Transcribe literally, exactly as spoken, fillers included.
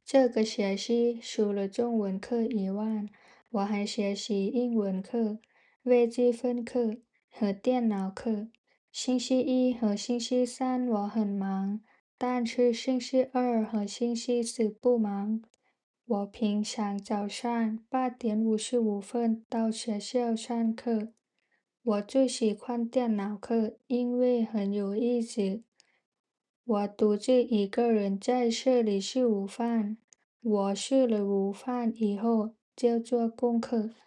这个学期除了中文课以外，我还学习英文课、微积分课和电脑课。星期一和星期三我很忙，但是星期二和星期四不忙。我平常早上八点五十五分到学校上课。我最喜欢电脑课，因为很有意思。我独自一个人在这里吃午饭。我吃了午饭以后就做功课。